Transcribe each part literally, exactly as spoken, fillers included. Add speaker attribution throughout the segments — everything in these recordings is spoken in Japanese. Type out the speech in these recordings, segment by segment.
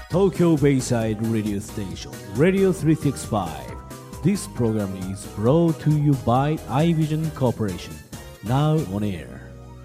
Speaker 1: Tokyo Bayside Radio Station Radio three sixty-five. This program is brought to you by iVision Corporation. Now on air.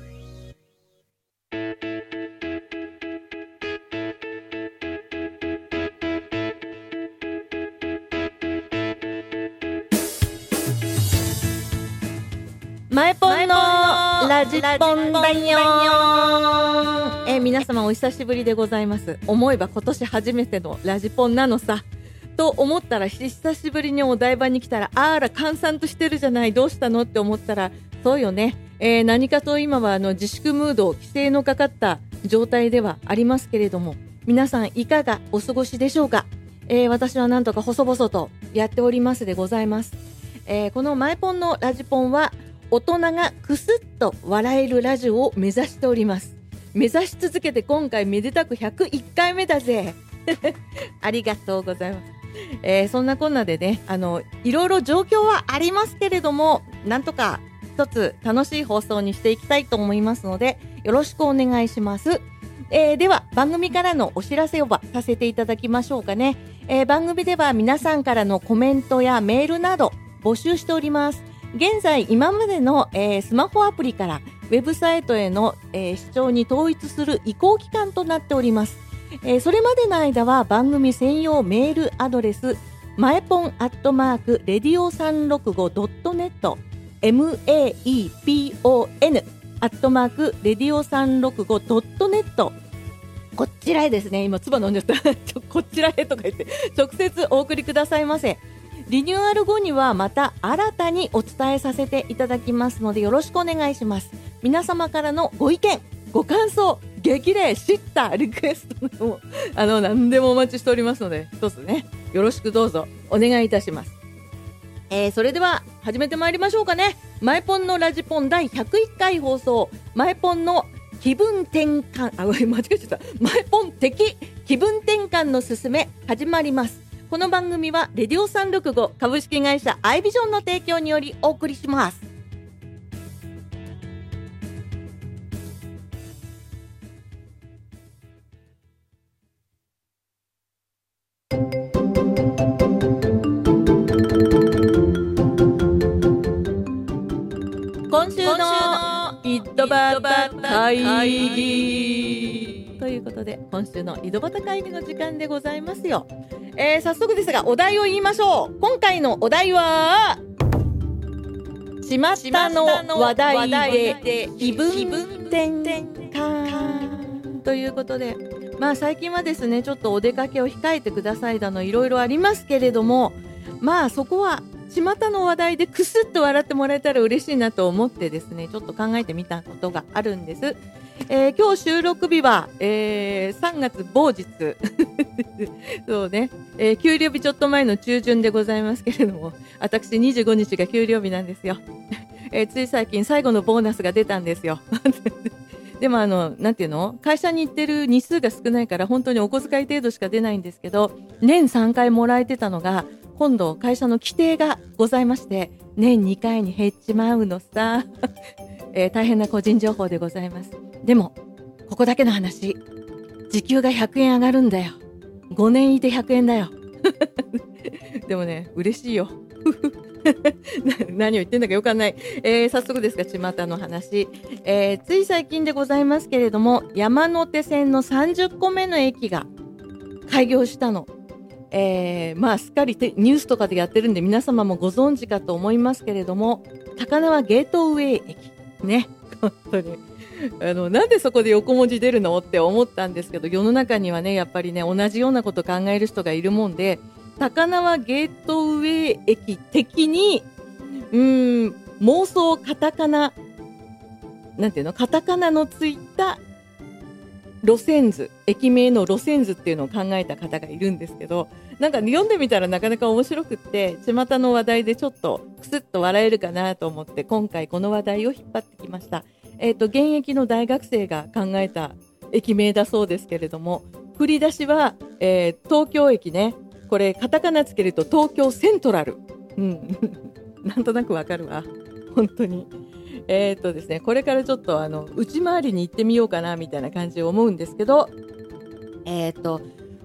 Speaker 2: マエポンのラジポンだよー。えー、皆様お久しぶりでございます。思えば今年初めてのラジポンなのさと思ったら、久しぶりにお台場に来たら、あら閑散としてるじゃない、どうしたのって思ったら、そうよね、えー、何かと今はあの自粛ムード、規制のかかった状態ではありますけれども、皆さんいかがお過ごしでしょうか。えー、私はなんとか細々とやっておりますでございます。えー、このマエポンのラジポンは大人がクスッと笑えるラジオを目指しております。目指し続けて今回めでたくひゃくいっかいめだぜありがとうございます。えー、そんなこんなでね、あのいろいろ状況はありますけれども、なんとか一つ楽しい放送にしていきたいと思いますので、よろしくお願いします。えー、では番組からのお知らせをばさせていただきましょうかね。えー、番組では皆さんからのコメントやメールなど募集しております。現在今までの、えー、スマホアプリからウェブサイトへの、えー、視聴に統一する移行期間となっております。えー、それまでの間は番組専用メールアドレスマエポンアットマークレディオさんろくごドットネット メーアットマークレディオさんろくごドットネット、こちらへですね、今唾飲んじゃったこちらへとか言って直接お送りくださいませ。リニューアル後にはまた新たにお伝えさせていただきますので、よろしくお願いします。皆様からのご意見、ご感想、激励、知った、リクエストもあの何でもお待ちしておりますので、一つね、よろしくどうぞお願いいたします。えー、それでは始めてまいりましょうかね。マエポンのラジポンだいひゃくいっかい放送、マエポンの気分転換、あ、間違えちゃった、マエポン的気分転換のすすめ始まります。この番組はレディオさんろくご株式会社アイビジョンの提供によりお送りします。今週の井戸端会議ということで、今週の井戸端会議の時間でございますよ。えー、早速ですがお題を言いましょう。今回のお題はちまったの話題で気分転換ということで、まあ最近はですね、ちょっとお出かけを控えてくださいだのいろいろありますけれども、まあそこはちまったの話題でクスッと笑ってもらえたら嬉しいなと思ってですね、ちょっと考えてみたことがあるんです。えー、今日収録日は、えー、さんがつ某日そうね、えー、給料日ちょっと前の中旬でございますけれども、私にじゅうごにちが給料日なんですよ、えー、つい最近最後のボーナスが出たんですよでもあのなんていうの、会社に行ってる日数が少ないから本当にお小遣い程度しか出ないんですけど、年さんかいもらえてたのが今度会社の規定がございまして、年にかいに減っちまうのさ、えー、大変な個人情報でございます。でもここだけの話、時給がひゃくえん上がるんだよ。ごねんいてひゃくえんだよでもね、嬉しいよ何を言ってんだかよくわかんない。えー、早速ですがちまたの話、えー、つい最近でございますけれども、山手線のさんじゅっこめの駅が開業したの。えー、まあすっかりニュースとかでやってるんで皆様もご存知かと思いますけれども、高輪ゲートウェイ駅ね、本当にあのなんでそこで横文字出るのって思ったんですけど、世の中にはねやっぱりね同じようなこと考える人がいるもんで、高輪ゲートウェイ駅的にうーん妄想カタカナなんていうの、カタカナのついた路線図、駅名の路線図っていうのを考えた方がいるんですけど、なんか読んでみたらなかなか面白くって、巷の話題でちょっとクスッと笑えるかなと思って今回この話題を引っ張ってきました。えっと現役の大学生が考えた駅名だそうですけれども、振り出しは、えー、東京駅ね。これカタカナつけると東京セントラル、うんなんとなくわかるわ本当に。えーっとですね、これからちょっとあの内回りに行ってみようかなみたいな感じで思うんですけど、えーっと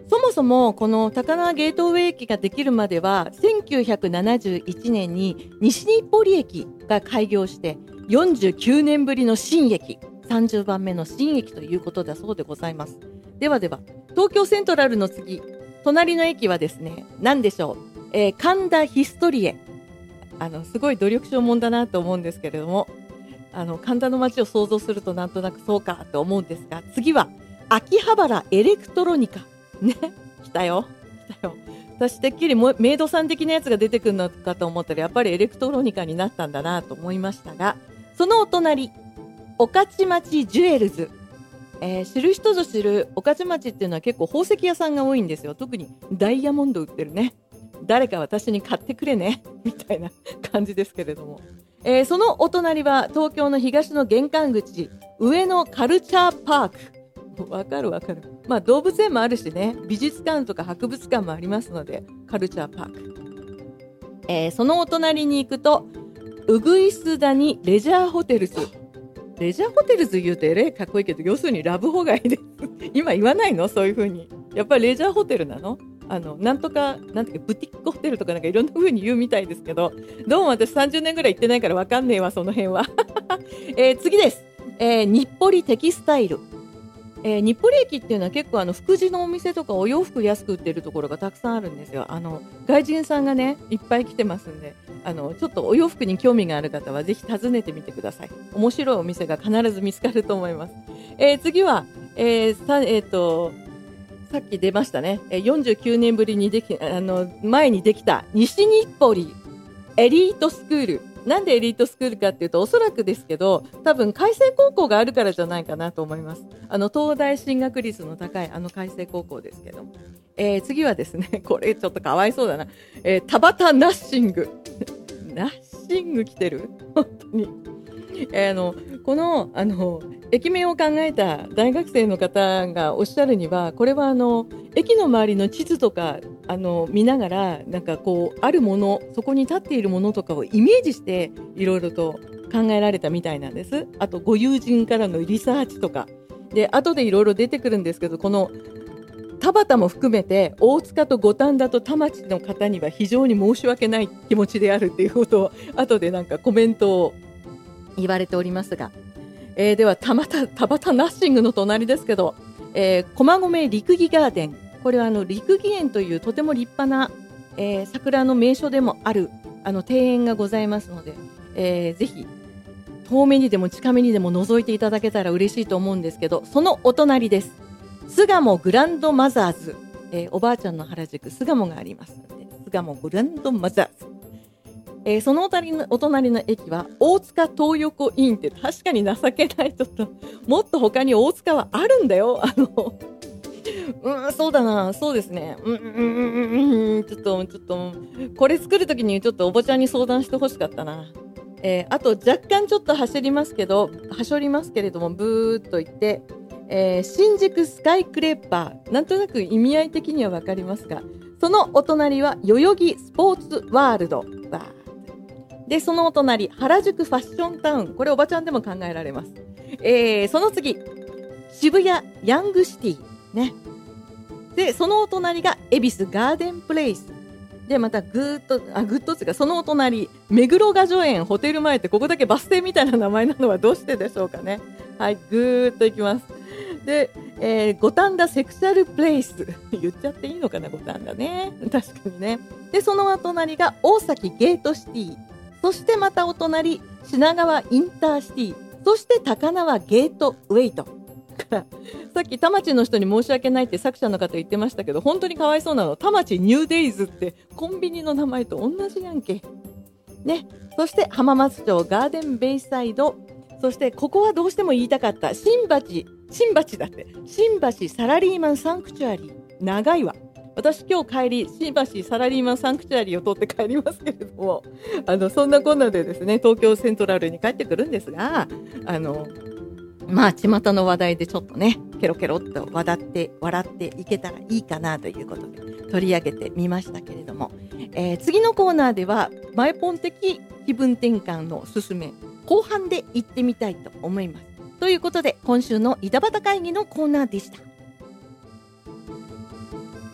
Speaker 2: そもそもこの高輪ゲートウェイ駅ができるまではせんきゅうひゃくななじゅういちねんに西日暮里駅が開業してよんじゅうきゅうねんぶりの新駅、さんじゅうばんめの新駅ということだそうでございます。ではでは、東京セントラルの次、隣の駅はですね、何でしょう、えー、神田ヒストリエ。あのすごい努力証もんだなと思うんですけれども、あの神田の街を想像するとなんとなくそうかと思うんですが、次は秋葉原エレクトロニカね、来たよ来たよ。私てっきりもメイドさん的なやつが出てくるのかと思ったら、やっぱりエレクトロニカになったんだなと思いましたが、そのお隣、御徒町ジュエルズ、えー、知る人ぞ知る御徒町っていうのは結構宝石屋さんが多いんですよ。特にダイヤモンド売ってるね。誰か私に買ってくれねみたいな感じですけれども、えー、そのお隣は東京の東の玄関口、上野カルチャーパーク。わかるわかる。まあ動物園もあるしね、美術館とか博物館もありますので、カルチャーパーク。えー、そのお隣に行くと、うぐいす谷レジャーホテルズ。レジャーホテルズ言うとえらいかっこいいけど、要するにラブホ街です。今言わないの？そういう風に。やっぱりレジャーホテルなの？あの、なんとか、なんていうか、ブティックホテルとかなんかいろんな風に言うみたいですけど、どうも私さんじゅうねんぐらい行ってないからわかんねえわ、その辺は。えー、次です。えー、日暮里テキスタイル。えー、日暮里駅っていうのは結構あの福祉のお店とかお洋服安く売ってるところがたくさんあるんですよ。あの外人さんがねいっぱい来てますんで、あのちょっとお洋服に興味がある方はぜひ訪ねてみてください。面白いお店が必ず見つかると思います。えー、次は、えーさえー、とさっき出ましたね、よんじゅうきゅうねんぶりにできあの前にできた西日暮里エリートスクール。なんでエリートスクールかっていうと、おそらくですけど、多分開成高校があるからじゃないかなと思います。あの東大進学率の高いあの開成高校ですけど、えー、次はですね、これちょっとかわいそうだな、えー、田端ナッシングナッシング来てる本当に、えー、あのこのあの駅名を考えた大学生の方がおっしゃるには、これはあの駅の周りの地図とかあの見ながら、なんかこうあるもの、そこに立っているものとかをイメージしていろいろと考えられたみたいなんです。あとご友人からのリサーチとかで後でいろいろ出てくるんですけど、この田端も含めて大塚と五反田と田町の方には非常に申し訳ない気持ちであるっていうことを後でなんかコメントを言われておりますが、えー、では田端、田端ナッシングの隣ですけど、えー、駒込陸技ガーデン。これはあの陸技園というとても立派な、えー、桜の名所でもあるあの庭園がございますので、えー、ぜひ遠目にでも近めにでも覗いていただけたら嬉しいと思うんですけど、そのお隣です。巣鴨グランドマザーズ、えー、おばあちゃんの原宿巣鴨がありますので、巣鴨グランドマザーズ、えー、そのお隣のお隣の駅は大塚東横インって、確かに情けない。ちょっともっと他に大塚はあるんだよ。あのうん、そうだな、そうですね。うんうんうんうん、ちょっとちょっとこれ作るときにちょっとおばちゃんに相談してほしかったな。えー、あと若干ちょっと走りますけど、はしょりますけれども、ブーっと言って、えー、新宿スカイクレッパー、なんとなく意味合い的にはわかりますが、そのお隣は代々木スポーツワールドバーで、そのお隣原宿ファッションタウン。これおばちゃんでも考えられます。えー、その次渋谷ヤングシティね。でそのお隣が恵比寿ガーデンプレイスで、またぐーっとあぐっとつがそのお隣目黒雅叙園ホテル前って、ここだけバス停みたいな名前なのはどうしてでしょうかね。はい、ぐーっといきます。で、えー、五反田セクシャルプレイス言っちゃっていいのかな、五反田ね、確かにね。でそのお隣が大崎ゲートシティ、そしてまたお隣品川インターシティ、そして高輪ゲートウェイトからさっき田町の人に申し訳ないって作者の方言ってましたけど、本当にかわいそうなの。田町ニューデイズってコンビニの名前と同じやんけね。そして浜松町ガーデンベイサイド、そしてここはどうしても言いたかった新橋新橋だって新橋サラリーマンサンクチュアリー、長いわ。私今日帰り新橋サラリーマンサンクチュアリーを通って帰りますけれども、あのそんなこんなでですね、東京セントラルに帰ってくるんですが、あのまあ巷の話題でちょっとねケロケロっと笑って笑っていけたらいいかなということで取り上げてみましたけれども、えー、次のコーナーでは前ポン的気分転換のすすめ後半で行ってみたいと思います。ということで今週の井戸端会議のコーナーでした。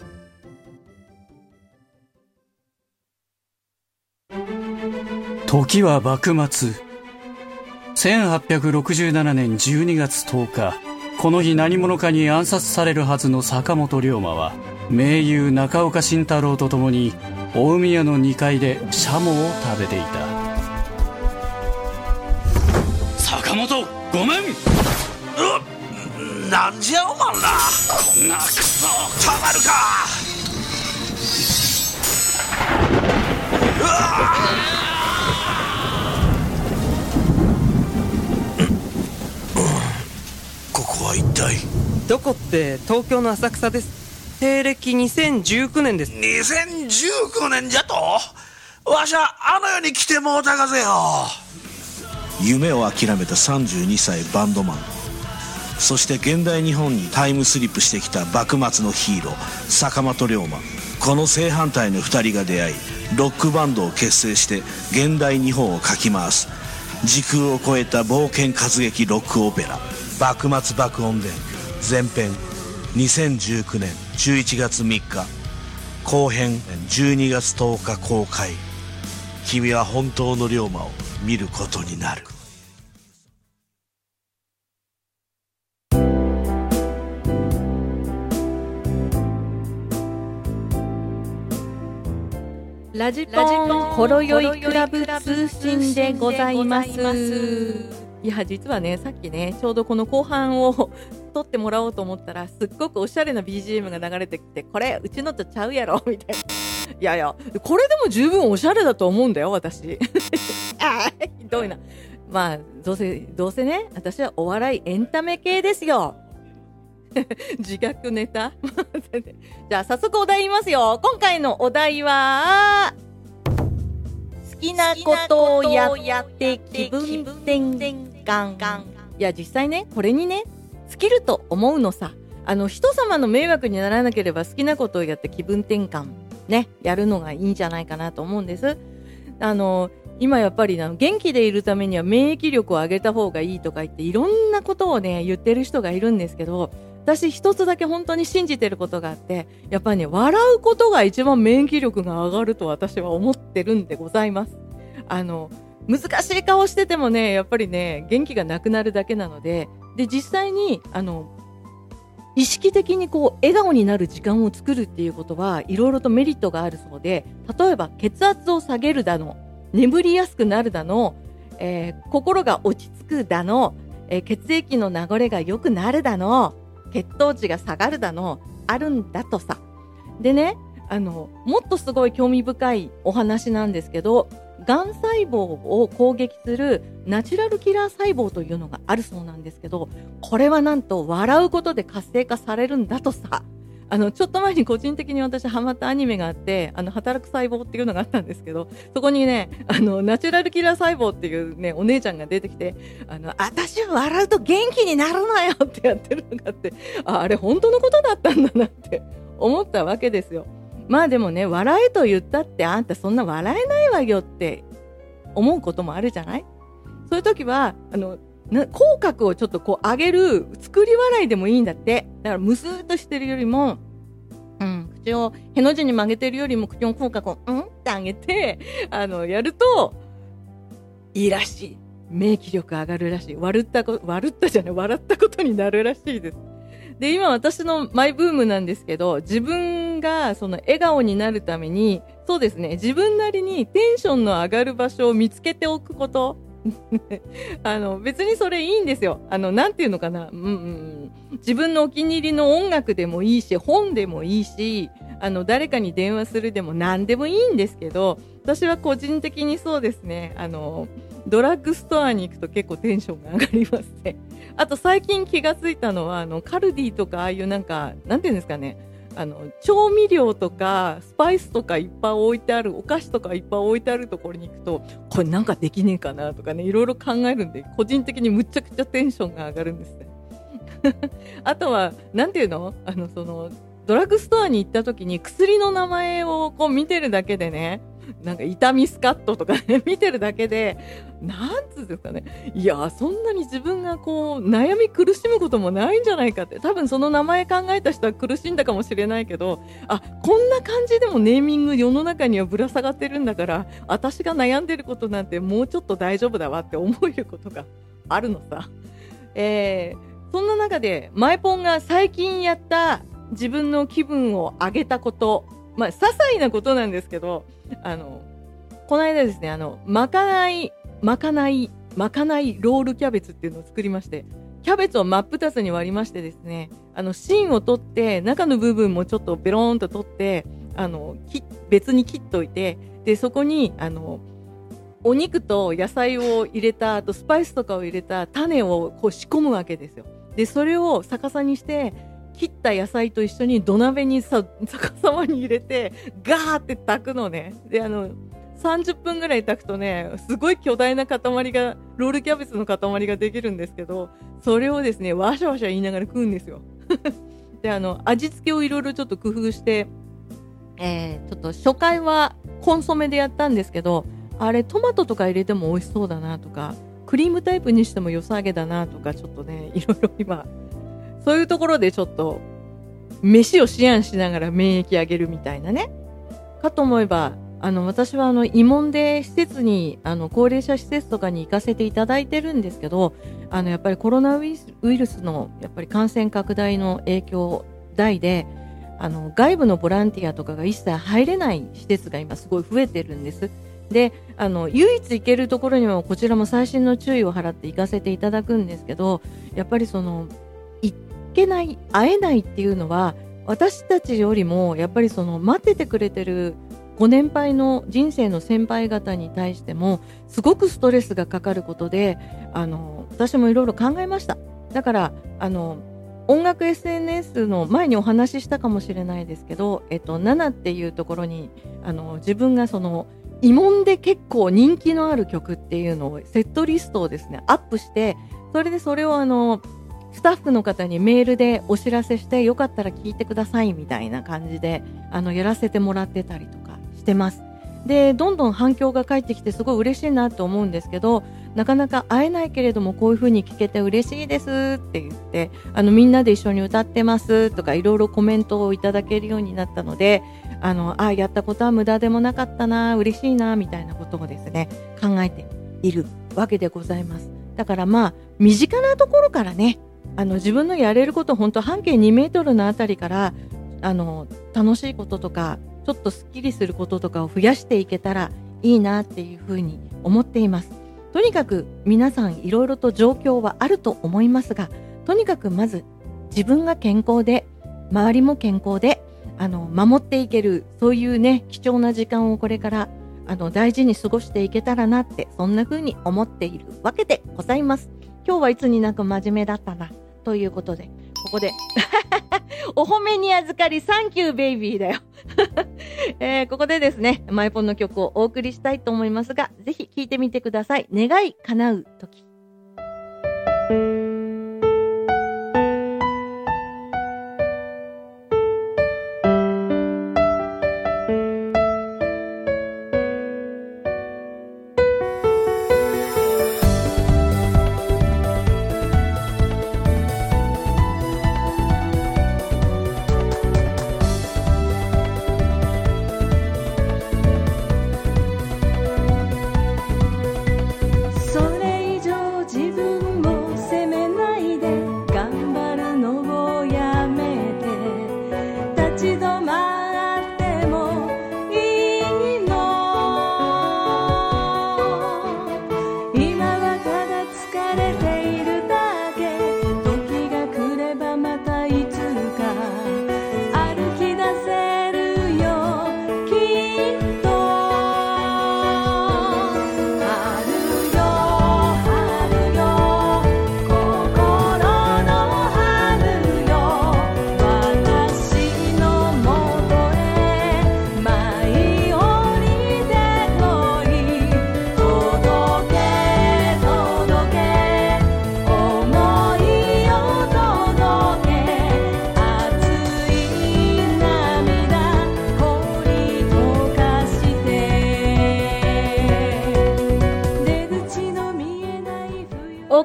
Speaker 3: 時は幕末。せんはっぴゃくろくじゅうななねんじゅうにがつとおか、この日何者かに暗殺されるはずの坂本龍馬は、名優中岡慎太郎と共に大宮のにかいでシャモを食べていた。坂本、ごめん。
Speaker 4: うなんじゃおまんら、こんなクソたまるか。うわここは一体。
Speaker 5: どこって東京の浅草です。西暦にせんじゅうきゅうねんです。
Speaker 4: にせんじゅうきゅうねんじゃと。わしゃあの世に来てもうたがぜよ。夢を諦めたさんじゅうにさいバンドマン、そして現代日本にタイムスリップしてきた幕末のヒーロー坂本龍馬。この正反対のふたりが出会い、ロックバンドを結成して現代日本をかき回す時空を超えた冒険活劇ロックオペラ、幕末爆音伝前編、にせんじゅうきゅうねんじゅういちがつみっか、後編じゅうにがつとおか公開。君は本当の龍馬を見ることになる。
Speaker 2: ラジポンほろよいクラブ通信でございます。いや実はね、さっきねちょうどこの後半を撮ってもらおうと思ったら、すっごくおしゃれな ビージーエム が流れてきて、これうちのとちゃうやろみたいな。いやいや、これでも十分おしゃれだと思うんだよ私。あーひどいな。まあどうせどうせね、私はお笑いエンタメ系ですよ。自虐ネタ。じゃあ早速お題言いますよ。今回のお題は、好きなことをやって気分転換。いや実際ね、これにね尽きると思うのさ。あの人様の迷惑にならなければ好きなことをやって気分転換ね、やるのがいいんじゃないかなと思うんです。あの今やっぱりな元気でいるためには免疫力を上げた方がいいとか言って、いろんなことをね言ってる人がいるんですけど、私一つだけ本当に信じてることがあって、やっぱりね笑うことが一番免疫力が上がると私は思ってるんでございます。あの難しい顔しててもね、やっぱりね元気がなくなるだけなので、で実際にあの意識的にこう笑顔になる時間を作るっていうことはいろいろとメリットがあるそうで、例えば血圧を下げるだの、眠りやすくなるだの、えー、心が落ち着くだの、えー、血液の流れが良くなるだの、血糖値が下がるだのあるんだとさ。でね、あのもっとすごい興味深いお話なんですけど、がん細胞を攻撃するナチュラルキラー細胞というのがあるそうなんですけど、これはなんと笑うことで活性化されるんだとさ。あのちょっと前に個人的に私ハマったアニメがあって、あの働く細胞っていうのがあったんですけど、そこにねあのナチュラルキラー細胞っていうねお姉ちゃんが出てきて、あの私は笑うと元気になるのよってやってるのがあって、あ、あれ本当のことだったんだなって思ったわけですよ。まあでもね、笑えと言ったってあんたそんな笑えないわよって思うこともあるじゃない。そういう時はあのな口角をちょっとこう上げる作り笑いでもいいんだって。だからムスーっとしてるよりも、うん、口をへの字に曲げてるよりも口の口角をうんって上げてあのやるといいらしい。免疫力上がるらしい。笑ったこ笑ったじゃない笑ったことになるらしいです。で今私のマイブームなんですけど、自分がその笑顔になるために、そうですね、自分なりにテンションの上がる場所を見つけておくことあの別にそれいいんですよ。あのなんていうのかな、うんうん、自分のお気に入りの音楽でもいいし、本でもいいし、あの誰かに電話するでも何でもいいんですけど、私は個人的にそうですね、あのドラッグストアに行くと結構テンションが上がりますね。あと最近気がついたのは、あのカルディとかああいうなんかなんていうんですかね、あの調味料とかスパイスとかいっぱい置いてある、お菓子とかいっぱい置いてあるところに行くと、これなんかできねえかなとかね、いろいろ考えるんで、個人的にむちゃくちゃテンションが上がるんですね。あとはなんていうの、あのそのドラッグストアに行った時に薬の名前をこう見てるだけでね、 なんか痛みスカットとかね見てるだけでなんつうんですかね、いやそんなに自分がこう悩み苦しむこともないんじゃないかって、多分その名前考えた人は苦しんだかもしれないけど、あこんな感じでもネーミング世の中にはぶら下がってるんだから、私が悩んでることなんてもうちょっと大丈夫だわって思えることがあるのさ。えー、そんな中でマイポンが最近やった自分の気分を上げたこと、まあ些細なことなんですけど、あのこの間ですね、あのまかないまかないまかないロールキャベツっていうのを作りまして、キャベツを真っ二つに割りましてですね、あの芯を取って中の部分もちょっとベローンと取って、あのき別に切っといて、でそこにあのお肉と野菜を入れた、あとスパイスとかを入れた種をこう仕込むわけですよ。でそれを逆さにして切った野菜と一緒に土鍋にさ逆さまに入れてガーって炊くのね。であのさんじゅっぷんぐらい炊くとね、すごい巨大な塊が、ロールキャベツの塊ができるんですけど、それをですねワシャワシャ言いながら食うんですよであの味付けをいろいろちょっと工夫して、えー、ちょっと初回はコンソメでやったんですけど、あれトマトとか入れても美味しそうだなとか、クリームタイプにしても良さげだなとか、ちょっとねいろいろ今そういうところでちょっと飯を思案しながら免疫上げるみたいなね。かと思えば、あの私はあの慰問で施設に、あの高齢者施設とかに行かせていただいてるんですけど、あのやっぱりコロナウイルス、ウイルスのやっぱり感染拡大の影響大で、あの外部のボランティアとかが一切入れない施設が今すごい増えてるんです。であの唯一行けるところにもこちらも細心の注意を払って行かせていただくんですけど、やっぱりその行けない、会えないっていうのは、私たちよりもやっぱりその待っててくれてるご年配の人生の先輩方に対してもすごくストレスがかかることで、あの私もいろいろ考えました。だからあの音楽 エスエヌエス の前にお話ししたかもしれないですけど、えっと、ナナっていうところにあの自分がその慰問で結構人気のある曲っていうのをセットリストをですねアップして、それでそれをあのスタッフの方にメールでお知らせして、よかったら聞いてくださいみたいな感じであのやらせてもらってたりとかしてます。でどんどん反響が返ってきてすごい嬉しいなと思うんですけど、なかなか会えないけれどもこういう風に聞けて嬉しいですって言って、あのみんなで一緒に歌ってますとかいろいろコメントをいただけるようになったので、あのあやったことは無駄でもなかったな、嬉しいなみたいなことをですね考えているわけでございます。だからまあ身近なところからね、あの自分のやれること、本当半径にメートルのあたりからあの楽しいこととかちょっとスッキリすることとかを増やしていけたらいいなっていうふうに思っています。とにかく皆さんいろいろと状況はあると思いますが、とにかくまず自分が健康で周りも健康であの守っていける、そういうね貴重な時間をこれからあの大事に過ごしていけたらなって、そんな風に思っているわけでございます。今日はいつになく真面目だったなということで、ここでお褒めに預かりサンキューベイビーだよ、えー、ここでですねマイポンの曲をお送りしたいと思いますが、ぜひ聴いてみてください。願い叶う時。
Speaker 6: それ以上自分を責めない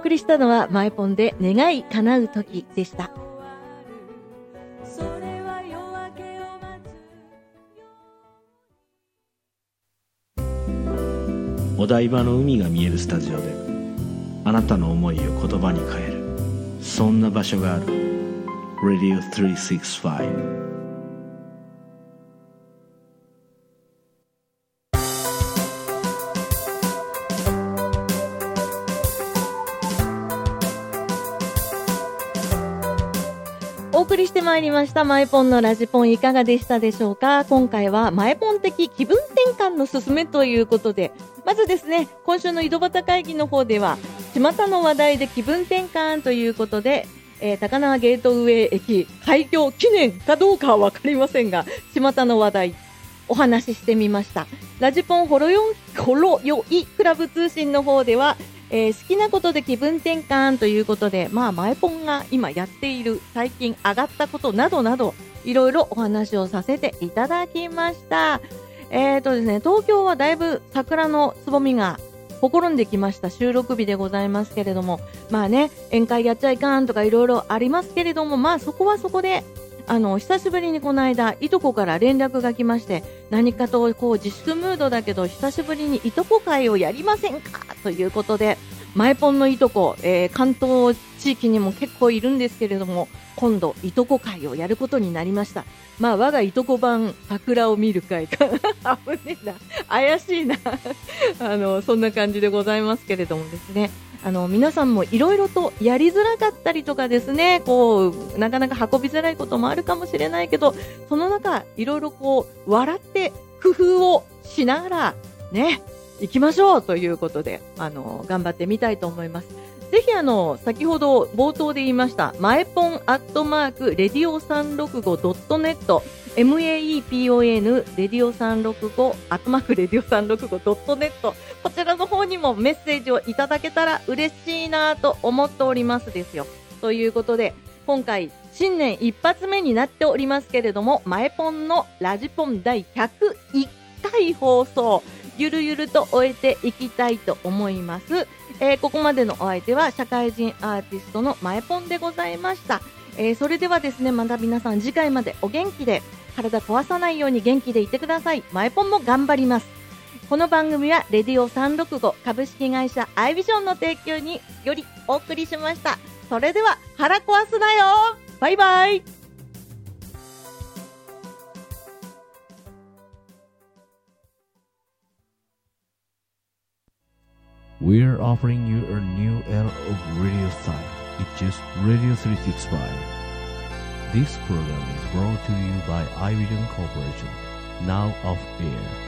Speaker 2: 送りしたのはマイポンで願い叶う時でした。
Speaker 4: お台場の海が見えるスタジオであなたの思いを言葉に変える、そんな場所がある。 ラディオさんびゃくろくじゅうご。
Speaker 2: お送りしてまいりましたマイポンのラジポン、いかがでしたでしょうか。今回はマイポン的気分転換のすすめということで、まずですね、今週の井戸端会議の方では巷の話題で気分転換ということで、えー、高輪ゲートウェイ駅開業記念かどうかはわかりませんが、巷の話題お話ししてみました。ラジポンほろよほろよいクラブ通信の方では、えー、好きなことで気分転換ということで、まあ、マイポンが今やっている最近上がったことなどなどいろいろお話をさせていただきました。えーとですね、東京はだいぶ桜のつぼみがほころんできました収録日でございますけれども、まあね、宴会やっちゃいかんとかいろいろありますけれども、まあそこはそこであの久しぶりにこの間いとこから連絡が来まして、何かとこう自粛ムードだけど久しぶりにいとこ会をやりませんかということで、マイポンのいとこ、えー、関東地域にも結構いるんですけれども、今度いとこ会をやることになりました。まあ我がいとこ版桜を見る会か危ねえな、怪しいなあのそんな感じでございますけれどもですね、あの皆さんもいろいろとやりづらかったりとかですね、こうなかなか運びづらいこともあるかもしれないけど、その中いろいろこう笑って工夫をしながらね行きましょうということで、あの頑張ってみたいと思います。ぜひあの先ほど冒頭で言いましたマエポンアットマークレディオさんろくごドットネット マエポン レディオさんろくごアットマークレディオさんろくごドットネット、こちらの方にもメッセージをいただけたら嬉しいなと思っておりますですよ。ということで今回新年一発目になっておりますけれども、マエポンのラジポンだいひゃくいっかい放送ゆるゆると終えていきたいと思います。えー、ここまでのお相手は社会人アーティストのマエポンでございました。えー、それではですね、また皆さん次回までお元気で、体壊さないように元気でいてください。マエポンも頑張ります。この番組はレディオさんろくご株式会社アイビジョンの提供によりお送りしました。それでは腹壊すなよ、バイバイ。
Speaker 1: We're offering you a new era of radio style. It's just Radio three sixty-five. This program is brought to you by iVision Corporation, now off air.